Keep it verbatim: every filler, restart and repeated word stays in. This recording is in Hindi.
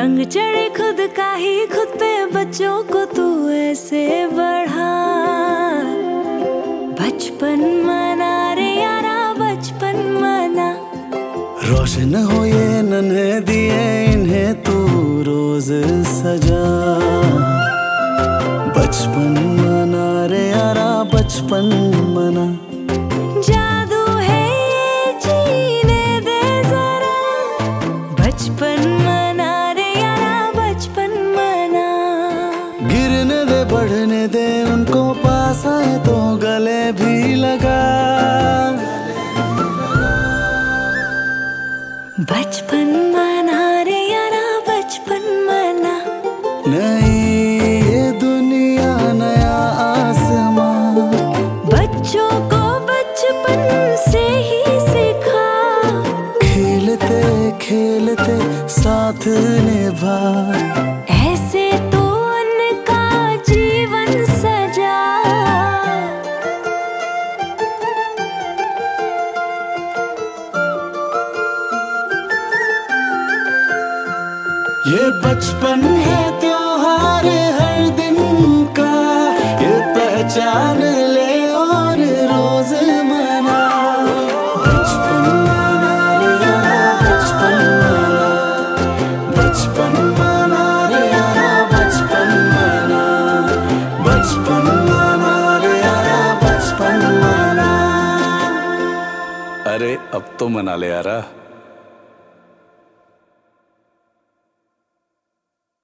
रंग चढ़े खुद का ही खुद पे, बच्चों को तू ऐसे बढ़ा। बचपन मना रे यारा, बचपन मना। रोशन हो ये नन्हे दिए, इन्हें तू रोज सजा। बचपन मना रे यारा, बचपन मना। जादू है ये, जीने दे जरा। बचपन मना रे यारा, बचपन मना। गिरने दे बढ़ने दे उनको, पास आए तो गले भी लगा। बचपन मना रे यारा, बचपन मना। नई ये दुनिया नया आसमां, बच्चों को बचपन से ही सिखा। खेलते खेलते साथ निभा। ऐसे तो उनका जीवन सजा। ये बचपन है त्योहार हर दिन का, ये पहचान ले और रोज मना। बचपन मना रे यारा, बचपन मना। बचपन मना रे यारा, बचपन मना। बचपन मना रे यारा, बचपन मना। अरे अब तो मना ले यारा।